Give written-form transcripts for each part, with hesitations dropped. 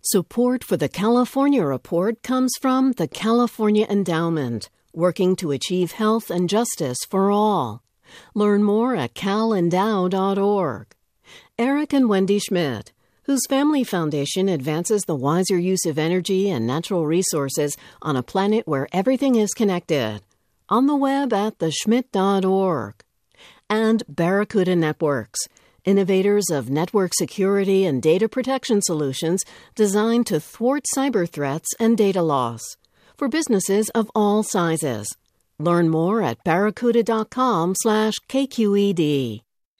Support for the California Report comes from the California Endowment, working to achieve health and justice for all. Learn more at calendow.org. Eric and Wendy Schmidt, whose family foundation advances the wiser use of energy and natural resources on a planet where everything is connected. On the web at theschmidt.org. And Barracuda Networks, innovators of network security and data protection solutions designed to thwart cyber threats and data loss for businesses of all sizes. Learn more at barracuda.com/KQED.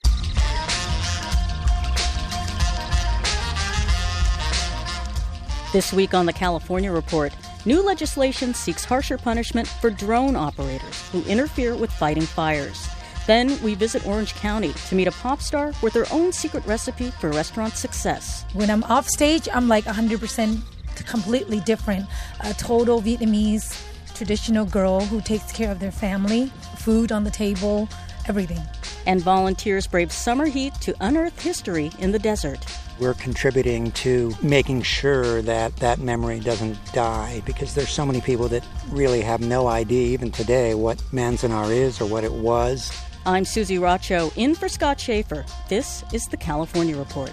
This week on the California Report, new legislation seeks harsher punishment for drone operators who interfere with fighting fires. Then we visit Orange County to meet a pop star with her own secret recipe for restaurant success. When I'm off stage, I'm like 100% completely different. A total Vietnamese traditional girl who takes care of their family, food on the table, everything. And volunteers brave summer heat to unearth history in the desert. We're contributing to making sure that that memory doesn't die, because there's so many people that really have no idea, even today, what Manzanar is or what it was. I'm Susie Racho, in for Scott Schaefer. This is the California Report.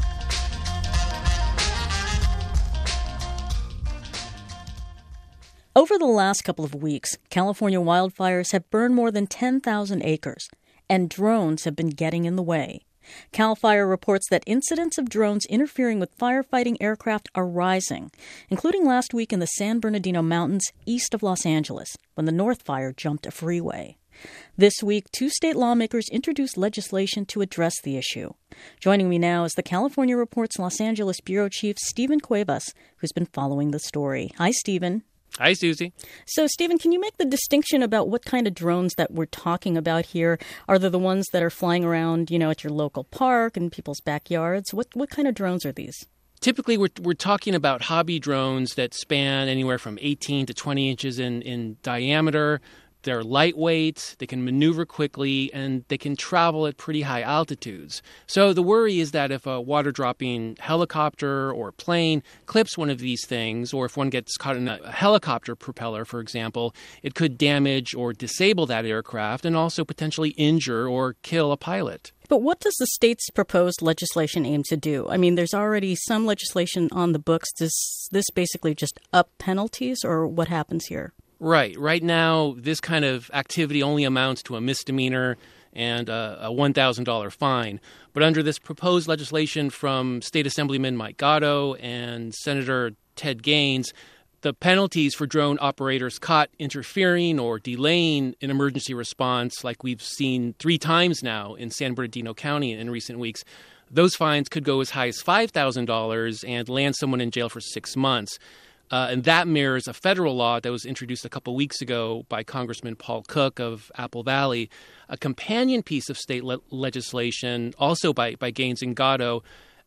Over the last couple of weeks, California wildfires have burned more than 10,000 acres, and drones have been getting in the way. CAL FIRE reports that incidents of drones interfering with firefighting aircraft are rising, including last week in the San Bernardino Mountains east of Los Angeles, when the North Fire jumped a freeway. This week, 2 state lawmakers introduced legislation to address the issue. Joining me now is the California Report's Los Angeles bureau chief, Stephen Cuevas, who's been following the story. Hi, Stephen. Hi, Susie. So, Stephen, can you make the distinction about what kind of drones that we're talking about here? Are they the ones that are flying around, at your local park and people's backyards? What kind of drones are these? Typically, we're talking about hobby drones that span anywhere from 18 to 20 inches in diameter. They're lightweight, they can maneuver quickly, and they can travel at pretty high altitudes. So the worry is that if a water-dropping helicopter or plane clips one of these things, or if one gets caught in a helicopter propeller, for example, it could damage or disable that aircraft and also potentially injure or kill a pilot. But what does the state's proposed legislation aim to do? I mean, there's already some legislation on the books. Does this basically just up penalties, or what happens here? Right. Right now, this kind of activity only amounts to a misdemeanor and a $1,000 fine. But under this proposed legislation from State Assemblyman Mike Gatto and Senator Ted Gaines, the penalties for drone operators caught interfering or delaying an emergency response, like we've seen 3 times now in San Bernardino County in recent weeks, those fines could go as high as $5,000 and land someone in jail for 6 months. And that mirrors a federal law that was introduced a couple weeks ago by Congressman Paul Cook of Apple Valley. A companion piece of state legislation, also by Gaines and Gatto,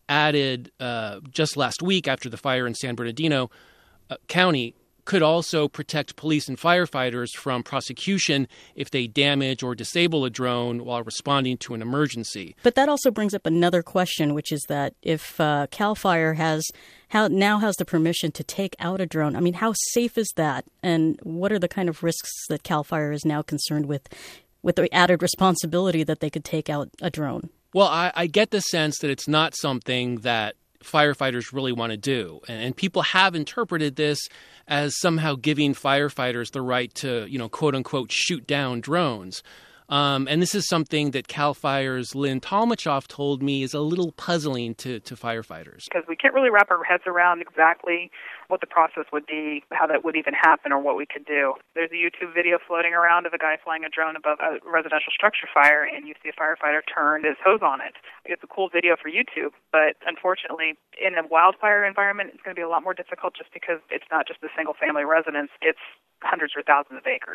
added just last week after the fire in San Bernardino County, could also protect police and firefighters from prosecution if they damage or disable a drone while responding to an emergency. But that also brings up another question, which is that if CAL FIRE now has the permission to take out a drone, I mean, how safe is that? And what are the kind of risks that CAL FIRE is now concerned with the added responsibility that they could take out a drone? Well, I get the sense that it's not something that firefighters really want to do. And people have interpreted this as somehow giving firefighters the right to, quote unquote, shoot down drones. And this is something that CAL FIRE's Lynn Talmachoff told me is a little puzzling to firefighters. Because we can't really wrap our heads around exactly what the process would be, how that would even happen, or what we could do. There's a YouTube video floating around of a guy flying a drone above a residential structure fire, and you see a firefighter turn his hose on it. It's a cool video for YouTube, but unfortunately, in a wildfire environment, it's going to be a lot more difficult just because it's not just a single-family residence. It's hundreds or thousands of acres.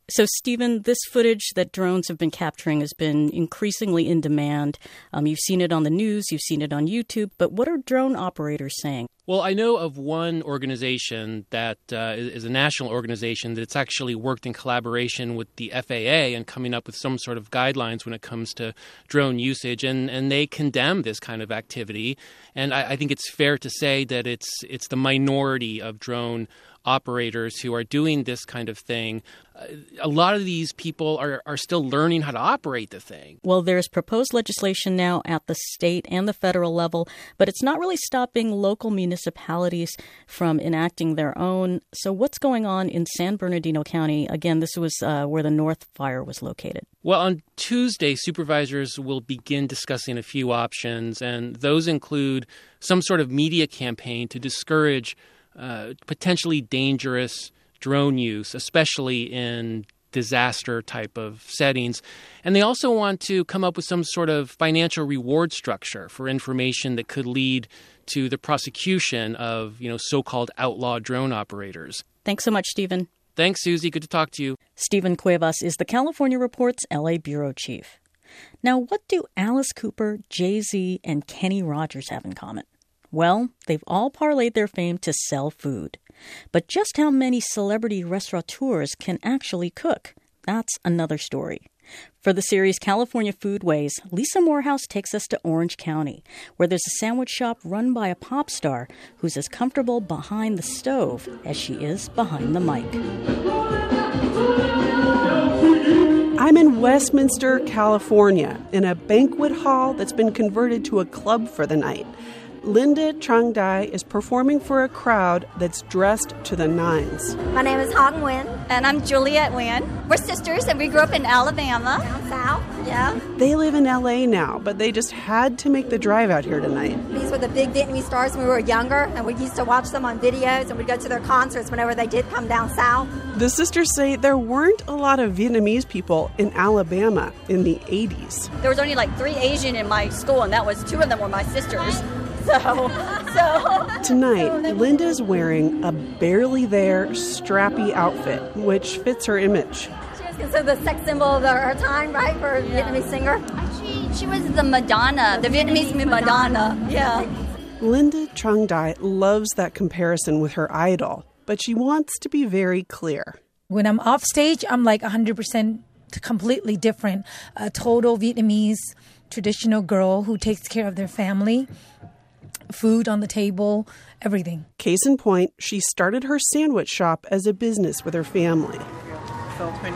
So, Stephen, this footage that drones have been capturing has been increasingly in demand. You've seen it on the news, you've seen it on YouTube, but what are drone operators saying? Well, I know of one organization that is a national organization that's actually worked in collaboration with the FAA and coming up with some sort of guidelines when it comes to drone usage, and they condemn this kind of activity. And I think it's fair to say that it's the minority of drone operators who are doing this kind of thing. A lot of these people are still learning how to operate the thing. Well, there's proposed legislation now at the state and the federal level, but it's not really stopping local municipalities from enacting their own. So what's going on in San Bernardino County? Again, this was where the North Fire was located. Well, on Tuesday, supervisors will begin discussing a few options, and those include some sort of media campaign to discourage potentially dangerous drone use, especially in disaster type of settings. And they also want to come up with some sort of financial reward structure for information that could lead to the prosecution of, so-called outlaw drone operators. Thanks so much, Stephen. Thanks, Susie. Good to talk to you. Stephen Cuevas is the California Report's LA bureau chief. Now, what do Alice Cooper, Jay-Z, and Kenny Rogers have in common? Well, they've all parlayed their fame to sell food. But just how many celebrity restaurateurs can actually cook? That's another story. For the series California Foodways, Lisa Morehouse takes us to Orange County, where there's a sandwich shop run by a pop star who's as comfortable behind the stove as she is behind the mic. I'm in Westminster, California, in a banquet hall that's been converted to a club for the night. Linda Trong Dai is performing for a crowd that's dressed to the nines. My name is Hong Nguyen. And I'm Juliet Nguyen. We're sisters and we grew up in Alabama. Down south, yeah. They live in LA now, but they just had to make the drive out here tonight. These were the big Vietnamese stars when we were younger, and we used to watch them on videos, and we'd go to their concerts whenever they did come down south. The sisters say there weren't a lot of Vietnamese people in Alabama in the 80s. There was only like 3 Asian in my school, and that was 2 of them were my sisters. So. Tonight, Linda's wearing a barely there, strappy outfit, which fits her image. She was considered the sex symbol of her time, right, for a Vietnamese singer? She was the Madonna, the Vietnamese Madonna, yeah. Linda Trong Dai loves that comparison with her idol, but she wants to be very clear. When I'm off stage, I'm like 100% completely different. A total Vietnamese traditional girl who takes care of their family. Food on the table, everything. Case in point, she started her sandwich shop as a business with her family. So pretty.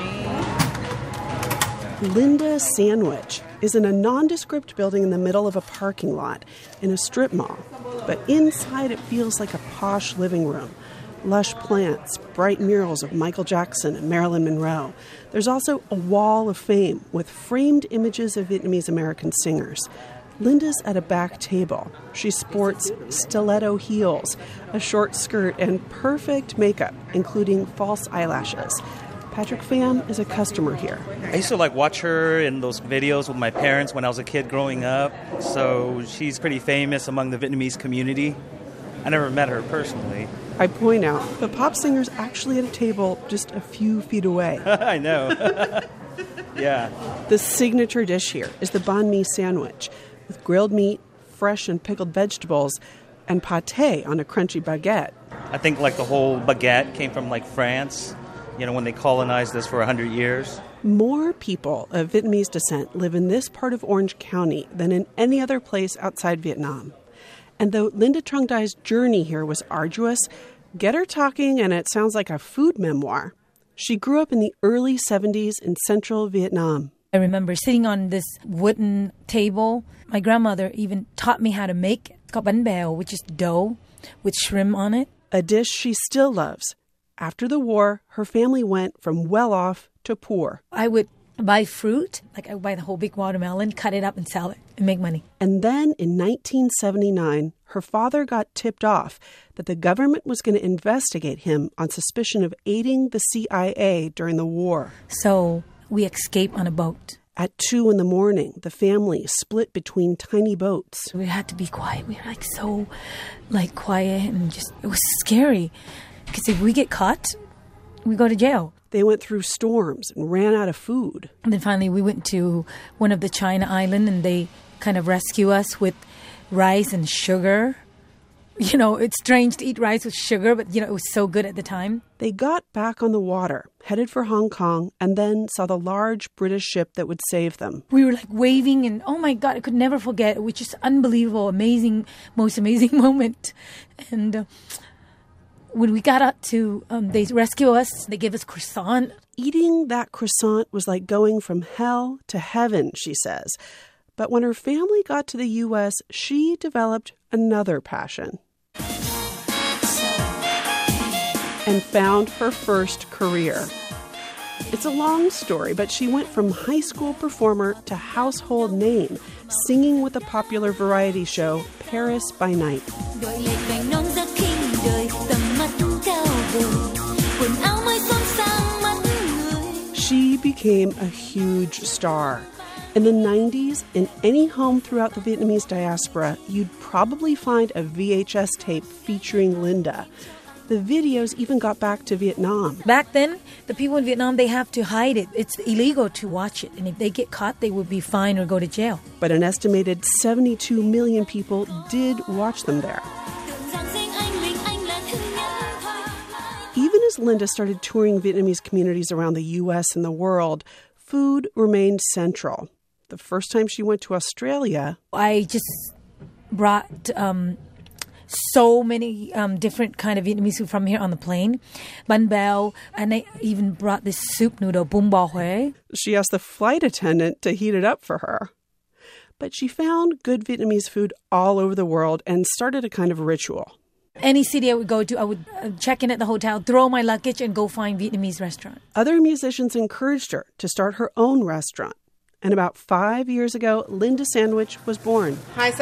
Linda Sandwich is in a nondescript building in the middle of a parking lot in a strip mall. But inside it feels like a posh living room. Lush plants, bright murals of Michael Jackson and Marilyn Monroe. There's also a wall of fame with framed images of Vietnamese American singers. Linda's at a back table. She sports stiletto heels, a short skirt, and perfect makeup, including false eyelashes. Patrick Pham is a customer here. I used to watch her in those videos with my parents when I was a kid growing up. So she's pretty famous among the Vietnamese community. I never met her personally. I point out the pop singer's actually at a table just a few feet away. I know. Yeah. The signature dish here is the banh mi sandwich, with grilled meat, fresh and pickled vegetables, and pâté on a crunchy baguette. I think the whole baguette came from France, when they colonized this for 100 years. More people of Vietnamese descent live in this part of Orange County than in any other place outside Vietnam. And though Linda Trong Dai's journey here was arduous, get her talking and it sounds like a food memoir. She grew up in the early 70s in central Vietnam. I remember sitting on this wooden table. My grandmother even taught me how to make it. It's called bánh bèo, which is dough with shrimp on it. A dish she still loves. After the war, her family went from well-off to poor. I would buy fruit, I would buy the whole big watermelon, cut it up and sell it and make money. And then in 1979, her father got tipped off that the government was going to investigate him on suspicion of aiding the CIA during the war. So we escaped on a boat. At 2 a.m, the family split between tiny boats. We had to be quiet. We were so quiet and it was scary. Because if we get caught, we go to jail. They went through storms and ran out of food. And then finally we went to one of the China Island, and they kind of rescue us with rice and sugar. You know, it's strange to eat rice with sugar, but, you know, it was so good at the time. They got back on the water, headed for Hong Kong, and then saw the large British ship that would save them. We were like waving, and oh my God, I could never forget. It was just unbelievable, amazing, most amazing moment. And when we got up to, they rescue us, they gave us croissant. Eating that croissant was like going from hell to heaven, she says. But when her family got to the U.S., she developed another passion and found her first career. It's a long story, but she went from high school performer to household name, singing with the popular variety show Paris by Night. She became a huge star. In the 90s, in any home throughout the Vietnamese diaspora, you'd probably find a VHS tape featuring Linda. The videos even got back to Vietnam. Back then, the people in Vietnam, they have to hide it. It's illegal to watch it. And if they get caught, they would be fined or go to jail. But an estimated 72 million people did watch them there. Even as Linda started touring Vietnamese communities around the U.S. and the world, food remained central. The first time she went to Australia, I just brought so many different kind of Vietnamese food from here on the plane. Bánh bao, and I even brought this soup noodle, bún bò Huế. She asked the flight attendant to heat it up for her. But she found good Vietnamese food all over the world and started a kind of ritual. Any city I would go to, I would check in at the hotel, throw my luggage, and go find Vietnamese restaurant. Other musicians encouraged her to start her own restaurant. And about 5 years ago, Linda Sandwich was born.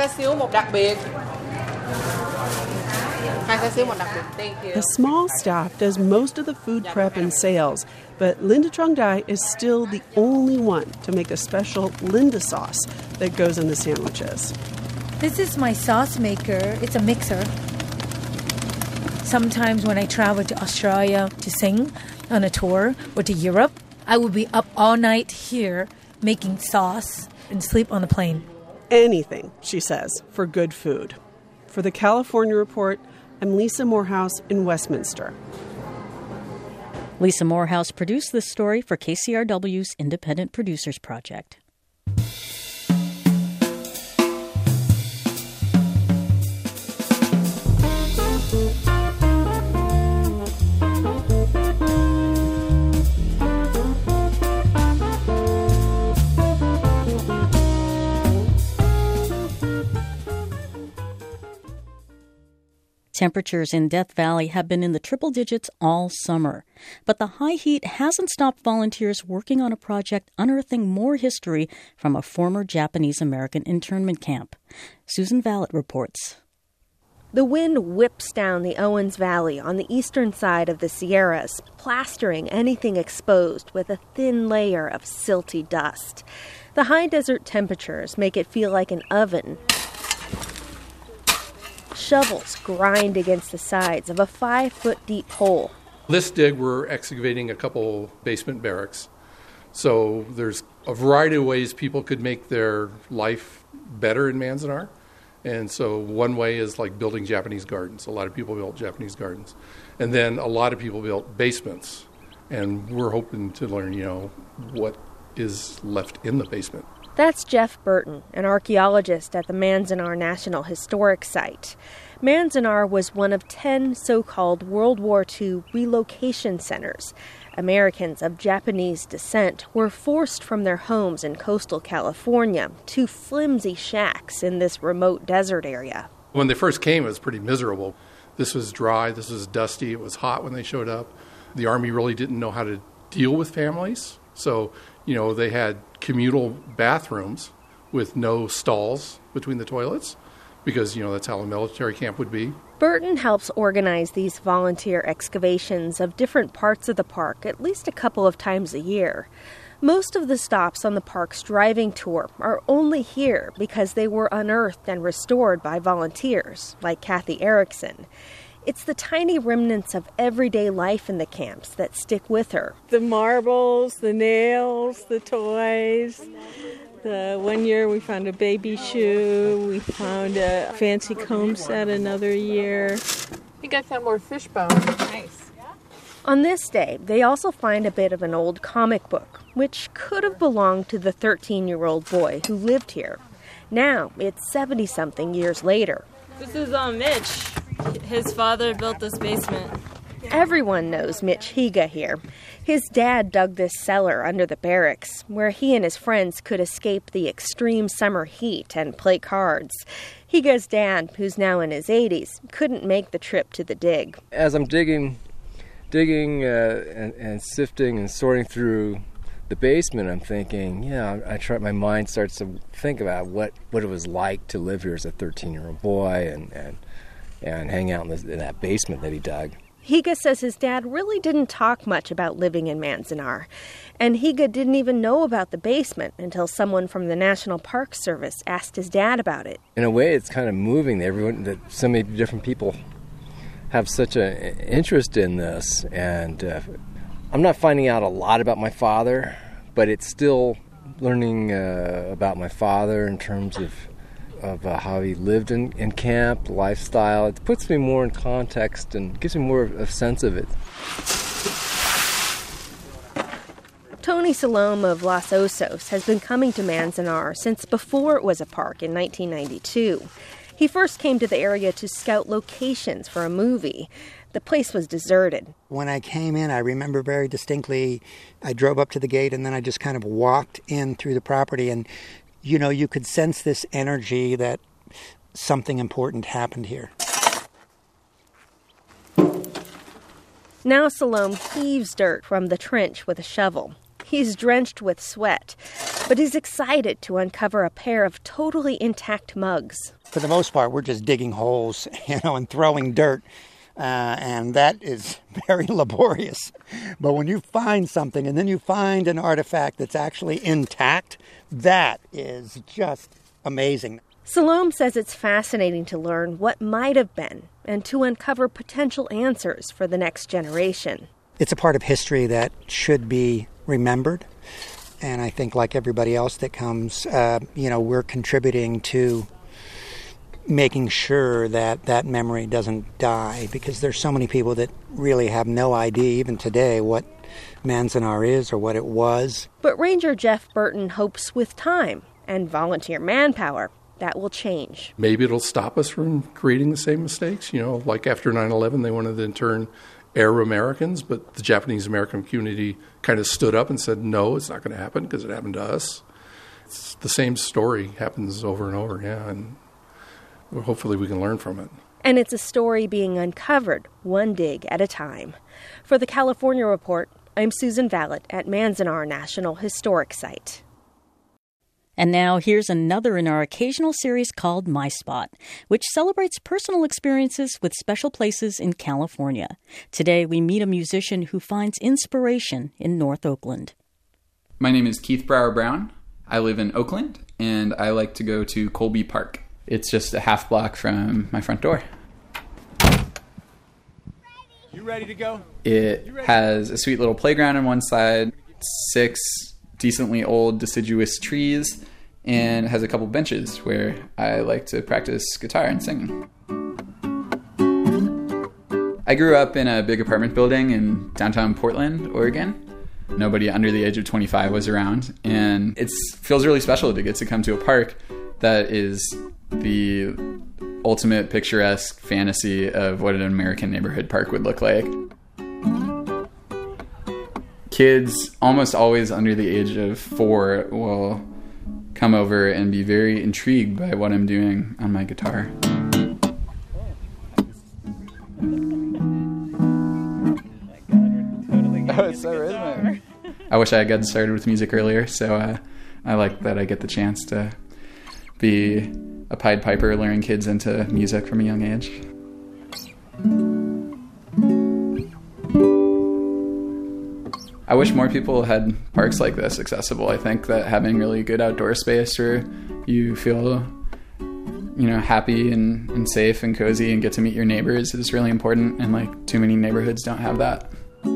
A small staff does most of the food prep and sales, but Linda Trong Dai is still the only one to make the special Linda sauce that goes in the sandwiches. This is my sauce maker. It's a mixer. Sometimes when I travel to Australia to sing on a tour or to Europe, I would be up all night here making sauce and sleep on the plane. Anything, she says, for good food. For the California Report, I'm Lisa Morehouse in Westminster. Lisa Morehouse produced this story for KCRW's Independent Producers Project. Temperatures in Death Valley have been in the triple digits all summer. But the high heat hasn't stopped volunteers working on a project unearthing more history from a former Japanese-American internment camp. Susan Vallet reports. The wind whips down the Owens Valley on the eastern side of the Sierras, plastering anything exposed with a thin layer of silty dust. The high desert temperatures make it feel like an oven. Shovels grind against the sides of a 5-foot-deep hole. This dig, we're excavating a couple basement barracks. So there's a variety of ways people could make their life better in Manzanar. And so one way is like building Japanese gardens. A lot of people built Japanese gardens. And then a lot of people built basements. And we're hoping to learn, what is left in the basement. That's Jeff Burton, an archaeologist at the Manzanar National Historic Site. Manzanar was one of 10 so-called World War II relocation centers. Americans of Japanese descent were forced from their homes in coastal California to flimsy shacks in this remote desert area. When they first came, it was pretty miserable. This was dry, this was dusty, it was hot when they showed up. The Army really didn't know how to deal with families. So, they had communal bathrooms with no stalls between the toilets because, that's how a military camp would be. Burton helps organize these volunteer excavations of different parts of the park at least a couple of times a year. Most of the stops on the park's driving tour are only here because they were unearthed and restored by volunteers like Kathy Erickson. It's the tiny remnants of everyday life in the camps that stick with her. The marbles, the nails, the toys. The one year we found a baby shoe. We found a fancy comb set another year. I think I found more fish bones. Nice. On this day, they also find a bit of an old comic book, which could have belonged to the 13-year-old boy who lived here. Now, it's 70-something years later. This is Mitch. His father built this basement. Everyone knows Mitch Higa here. His dad dug this cellar under the barracks, where he and his friends could escape the extreme summer heat and play cards. Higa's dad, who's now in his 80s, couldn't make the trip to the dig. As I'm digging and sifting and sorting through the basement, I'm thinking, my mind starts to think about what it was like to live here as a 13-year-old boy and hang out in that basement that he dug. Higa says his dad really didn't talk much about living in Manzanar, and Higa didn't even know about the basement until someone from the National Park Service asked his dad about it. In a way, it's kind of moving that so many different people have such an interest in this, and I'm not finding out a lot about my father, but it's still learning about my father in terms of how he lived in camp, lifestyle. It puts me more in context and gives me more of a sense of it. Tony Salome of Los Osos has been coming to Manzanar since before it was a park in 1992. He first came to the area to scout locations for a movie. The place was deserted. When I came in, I remember very distinctly, I drove up to the gate and then I just kind of walked in through the property, and you could sense this energy that something important happened here. Now Salome heaves dirt from the trench with a shovel. He's drenched with sweat, but he's excited to uncover a pair of totally intact mugs. For the most part, we're just digging holes, and throwing dirt, and that is very laborious. But when you find something, and then you find an artifact that's actually intact, that is just amazing. Salome says it's fascinating to learn what might have been and to uncover potential answers for the next generation. It's a part of history that should be remembered. And I think like everybody else that comes, we're contributing to making sure that memory doesn't die, because there's so many people that really have no idea, even today, what Manzanar is or what it was. But Ranger Jeff Burton hopes with time and volunteer manpower that will change. Maybe it'll stop us from creating the same mistakes. Like after 9/11, they wanted to intern Arab Americans, but the Japanese American community kind of stood up and said, no, it's not going to happen because it happened to us. It's the same story happens over and over, and hopefully we can learn from it. And it's a story being uncovered one dig at a time. For the California Report, I'm Susan Vallet at Manzanar National Historic Site. And now here's another in our occasional series called My Spot, which celebrates personal experiences with special places in California. Today we meet a musician who finds inspiration in North Oakland. My name is Keith Brower-Brown. I live in Oakland, and I like to go to Colby Park. It's just a half block from my front door. You ready to go? It has a sweet little playground on one side, 6 decently old deciduous trees, and has a couple benches where I like to practice guitar and singing. I grew up in a big apartment building in downtown Portland, Oregon. Nobody under the age of 25 was around, and it feels really special to get to come to a park that is the ultimate picturesque fantasy of what an American neighborhood park would look like. Kids almost always under the age of 4 will come over and be very intrigued by what I'm doing on my guitar. Oh, it's so rhythmic. I wish I had gotten started with music earlier, so I like that I get the chance to be a Pied Piper luring kids into music from a young age. I wish more people had parks like this accessible. I think that having really good outdoor space where you feel happy and safe and cozy and get to meet your neighbors is really important. And like too many neighborhoods don't have that.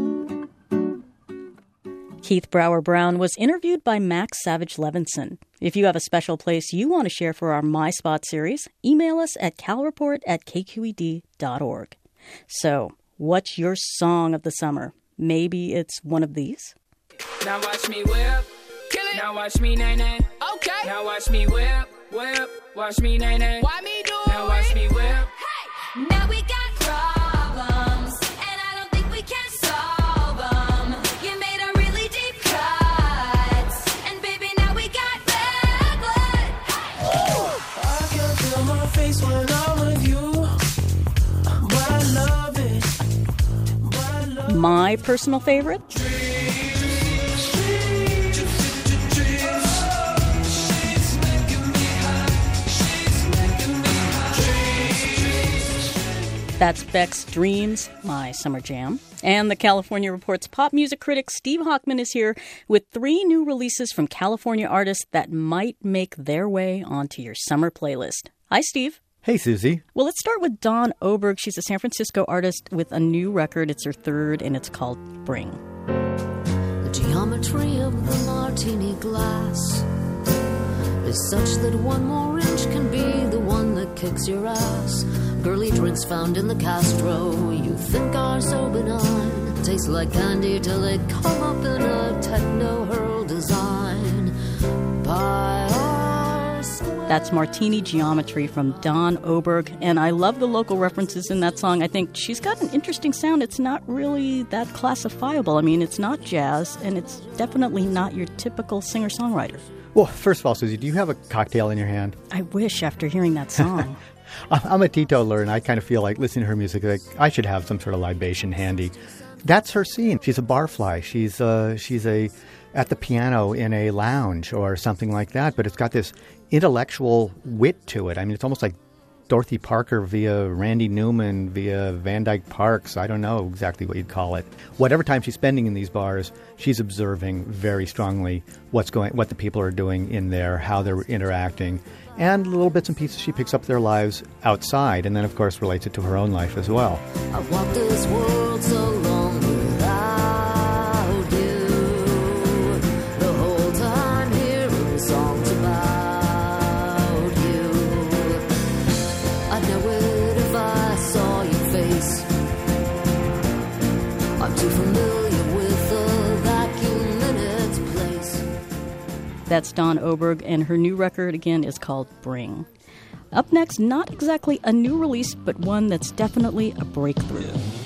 Keith Brower Brown was interviewed by Max Savage Levinson. If you have a special place you want to share for our My Spot series, email us at calreport@kqed.org. So, what's your song of the summer? Maybe it's one of these. Now watch me whip, kill it. Now watch me nay-nay. Okay. Now watch me whip, watch me nay-nay. Why me do it? Now watch me whip. Hey, now we got problems, and I don't think we can solve them. You made a really deep cut, and baby, now we got bad blood. I can feel my face when I'm with you. But I love it. My personal favorite? That's Beck's Dreams, my summer jam. And the California Report's pop music critic Steve Hockman is here with 3 new releases from California artists that might make their way onto your summer playlist. Hi, Steve. Hey, Susie. Well, let's start with Dawn Oberg. She's a San Francisco artist with a new record. It's her 3rd, and it's called Bring. The geometry of the martini glass is such that one more inch can be the one that kicks your ass. Girly drinks found in the Castro you think are so benign. Taste like candy till they come up in a techno-hurl design. That's Martini Geometry from Dawn Oberg, and I love the local references in that song. I think she's got an interesting sound. It's not really that classifiable. I mean, it's not jazz, and it's definitely not your typical singer-songwriter. Well, first of all, Susie, do you have a cocktail in your hand? I wish after hearing that song. I'm a teetotaler, and I kind of feel like listening to her music, like I should have some sort of libation handy. That's her scene. She's a barfly. She's at the piano in a lounge or something like that, but it's got this intellectual wit to it. I mean, it's almost like Dorothy Parker via Randy Newman via Van Dyke Parks. I don't know exactly what you'd call it. Whatever time she's spending in these bars, she's observing very strongly what the people are doing in there, how they're interacting, and little bits and pieces she picks up their lives outside, and then, of course, relates it to her own life as well. I've walked this world so long without you. The whole time hearing songs about you. I'd know it if I saw your face. I'm too familiar with the vacuum in its place. That's Dawn Oberg, and her new record, again, is called Bring. Up next, not exactly a new release, but one that's definitely a breakthrough.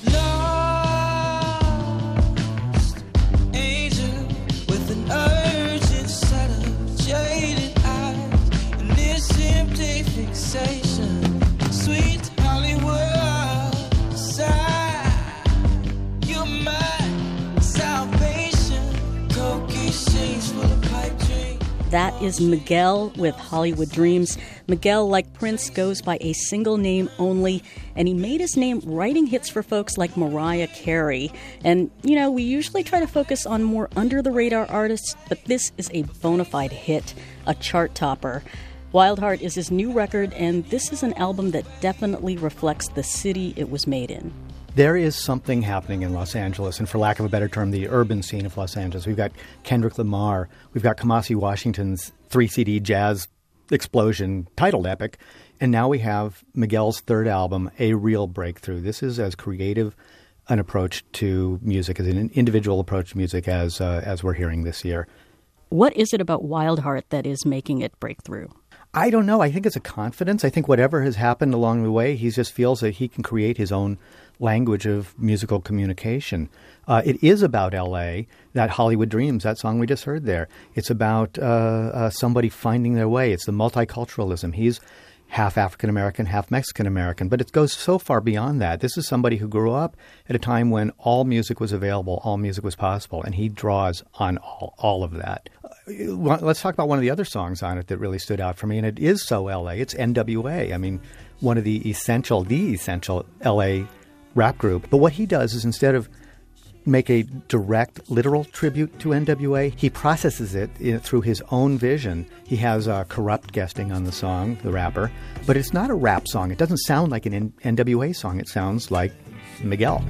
Lost angel with an urgent set of jaded eyes and this empty fixation. Sweet Hollywood side, you're my salvation. Cokie shades full of pipe dreams. That is Miguel with Hollywood Dreams. Miguel, like Prince, goes by a single name only, and he made his name writing hits for folks like Mariah Carey. And, you know, we usually try to focus on more under-the-radar artists, but this is a bona fide hit, a chart topper. Wild Heart is his new record, and this is an album that definitely reflects the city it was made in. There is something happening in Los Angeles, and for lack of a better term, the urban scene of Los Angeles. We've got Kendrick Lamar. We've got Kamasi Washington's 3-CD jazz explosion titled Epic. And now we have Miguel's 3rd album, a real breakthrough. This is as creative an approach to music, as an individual approach to music as we're hearing this year. What is it about Wild Heart that is making it break through? I don't know. I think it's a confidence. I think whatever has happened along the way, he just feels that he can create his own language of musical communication. It is about L.A., that Hollywood Dreams, that song we just heard there. It's about somebody finding their way. It's the multiculturalism. He's half African-American, half Mexican-American, but it goes so far beyond that. This is somebody who grew up at a time when all music was available, all music was possible, and he draws on all of that. Let's talk about one of the other songs on it that really stood out for me, and it is so L.A. It's NWA. I mean, one of the essential L.A. rap group. But what he does is instead of make a direct, literal tribute to NWA. He processes it through his own vision. He has Corrupt guesting on the song, the rapper, but it's not a rap song. It doesn't sound like an NWA song. It sounds like Miguel.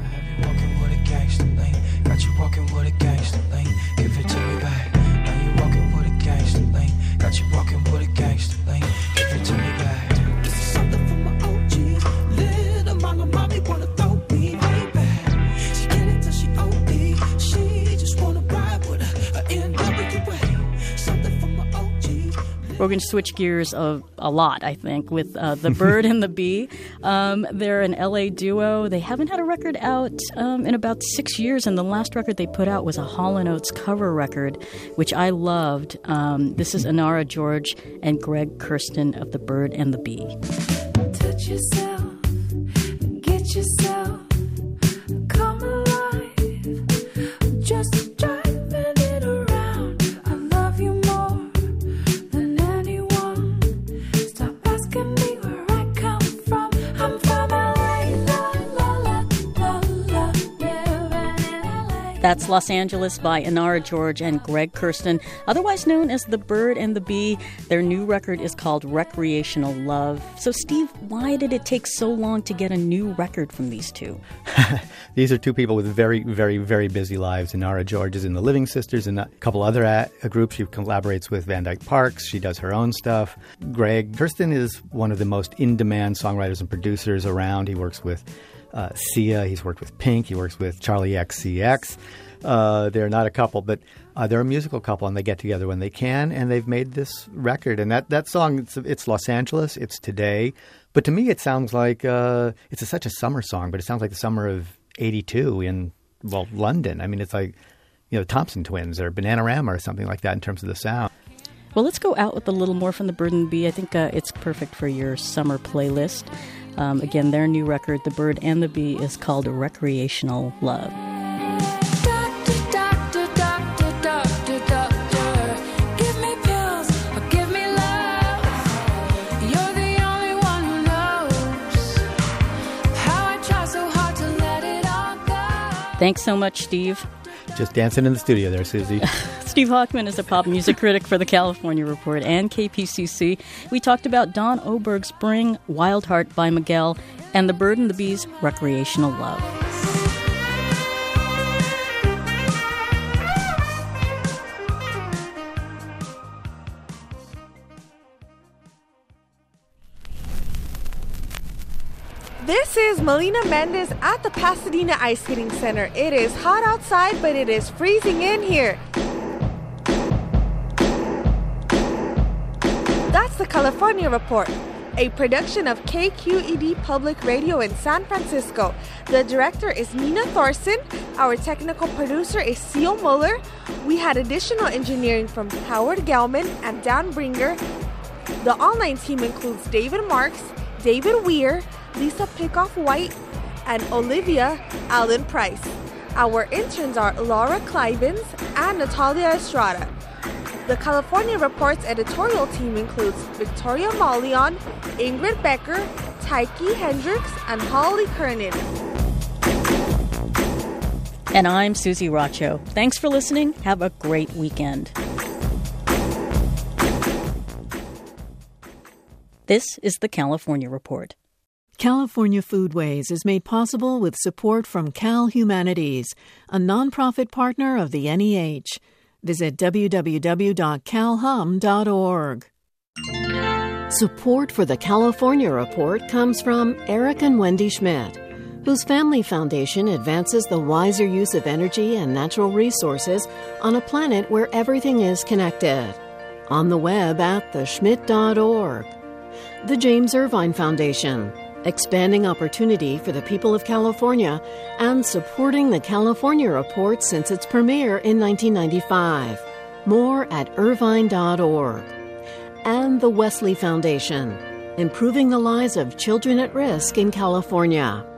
Got you walking with a gangster lane. Give it to me back. Now you walking with a gangster lane. Got you walking with a gangster lane. Give it to me back. This is something from my OG. Little mama, mommy wanna throw me way back. She get it till she OD. She just wanna ride with a NWA. Something from my OG. We're going to switch gears a lot, I think, with The Bird and the Bee. They're an L.A. duo. They haven't had a record out in about 6 years, and the last record they put out was a Hall & Oates cover record, which I loved. This is Inara George and Greg Kurstin of The Bird and the Bee. Touch yourself, get yourself, come alive, just driving it around. I love you more than anyone. Stop asking me where I come from. I'm from LA, la la la la la, living in LA. That's Los Angeles by Inara George and Greg Kurstin, otherwise known as The Bird and the Bee. Their new record is called Recreational Love. So, Steve, why did it take so long to get a new record from these two? These are two people with very, very, very busy lives. Inara George is in the Living Sisters and a couple other groups. She collaborates with Van Dyke Parks. She does her own stuff. Greg Kurstin is one of the most in-demand songwriters and producers around. He works with Sia. He's worked with Pink. He works with Charlie XCX. They're not a couple, but they're a musical couple, and they get together when they can, and they've made this record. And that song, it's Los Angeles, it's today. But to me, it sounds like it's such a summer song, but it sounds like the summer of 82 in, London. I mean, it's like, Thompson Twins or Bananarama or something like that in terms of the sound. Well, let's go out with a little more from The Bird and the Bee. I think it's perfect for your summer playlist. Again, their new record, The Bird and the Bee, is called Recreational Love. Thanks so much, Steve. Just dancing in the studio there, Susie. Steve Hockman is a pop music critic for the California Report and KPCC. We talked about Don Oberg's Spring, Wild Heart by Miguel, and The Bird and the Bee's Recreational Love. This is Melina Mendez at the Pasadena Ice Skating Center. It is hot outside, but it is freezing in here. That's the California Report, a production of KQED Public Radio in San Francisco. The director is Nina Thorson. Our technical producer is Seal Muller. We had additional engineering from Howard Gelman and Dan Bringer. The online team includes David Marks, David Weir, Lisa Pickoff-White, and Olivia Allen Price. Our interns are Laura Clivens and Natalia Estrada. The California Report's editorial team includes Victoria Malion, Ingrid Becker, Tyke Hendricks, and Holly Kernan. And I'm Susie Racho. Thanks for listening. Have a great weekend. This is the California Report. California Foodways is made possible with support from Cal Humanities, a nonprofit partner of the NEH. Visit www.calhum.org. Support for the California Report comes from Eric and Wendy Schmidt, whose family foundation advances the wiser use of energy and natural resources on a planet where everything is connected. On the web at theschmidt.org. The James Irvine Foundation, expanding opportunity for the people of California and supporting the California Report since its premiere in 1995. More at irvine.org. And the Wesley Foundation, improving the lives of children at risk in California.